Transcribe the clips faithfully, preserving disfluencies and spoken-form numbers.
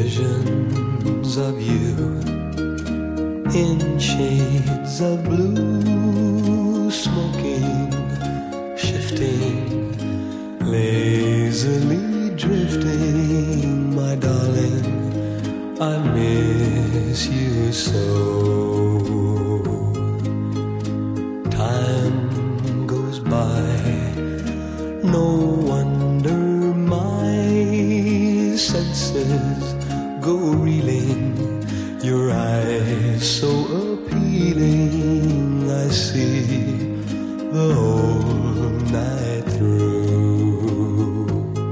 visions of you in shades of blue, smoking, shifting, lazily drifting. My darling, I miss you so. Time goes by, no wonder my senses go reeling. Your eyes so appealing, I see the whole night through.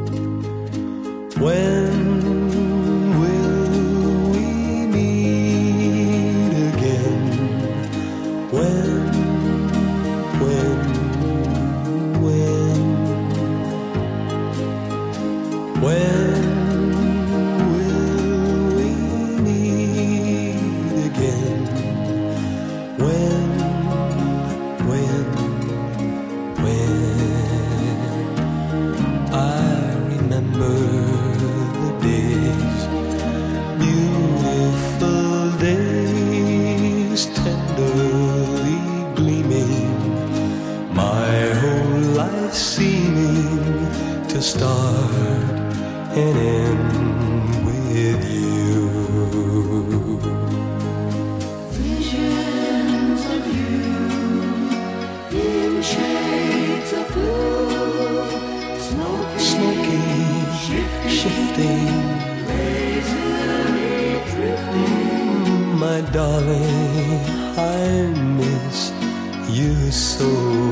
When will we meet again? When, when, when, when? Tenderly gleaming, my whole life seeming to start and end with you. Visions of you in shades of blue, smoking, smoking, shifting, shifting, lazily drifting. My darling, I miss you so.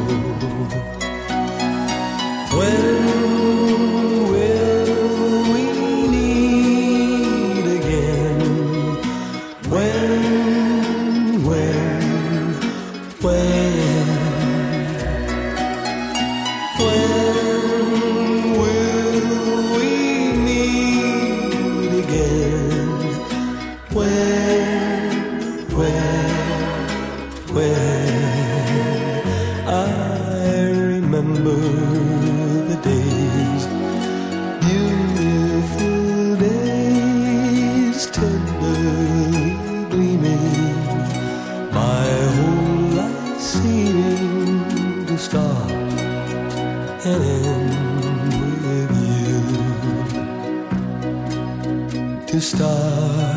When will we meet again? When, when, when? When will we meet again? When? When, when I remember the days, beautiful days, tenderly gleaming, my whole life seeming to start and end with you, to start